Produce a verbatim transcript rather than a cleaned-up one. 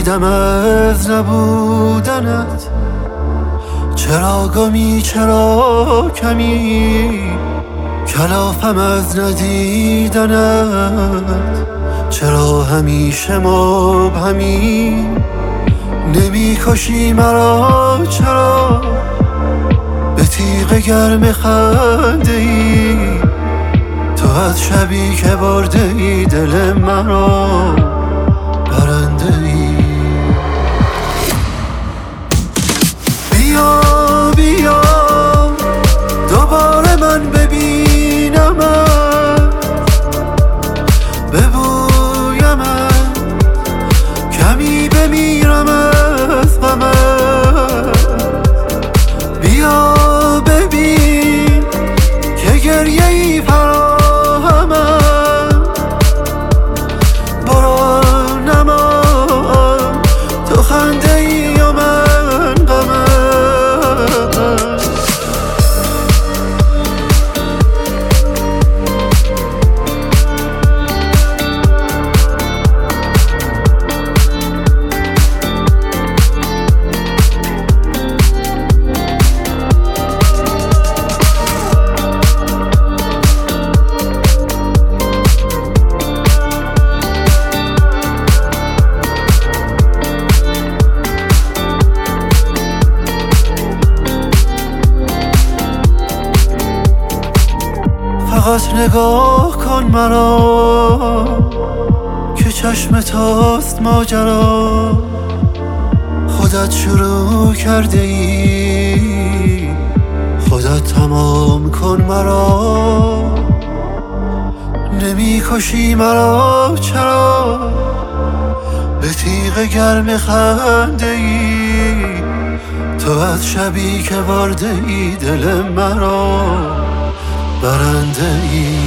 ترسیدم از نبودنت، چرا گمی چرا کمی، کلافم از ندیدنت، چرا همیشه مبهمی، نمی کشی مرا چرا، به تیغ گرم خنده ای، تو از شبی که برده ای دل مرا برنده ای. بیا بیا دوباره من ببینمت، ببویمت، کمی بمیرم از غمت. بیا ببین که گریه ای فراهمم، برو نما تو خنده ای و من غمم. فقط نگاه کن مرا که چشم تاست ماجرا، خودت شروع کرده ای، خودت تمام کن مرا. نمی کشی مرا چرا، به تیغ گرم خنده ای، تو از شبی که برده ای دل مرا برنده ای.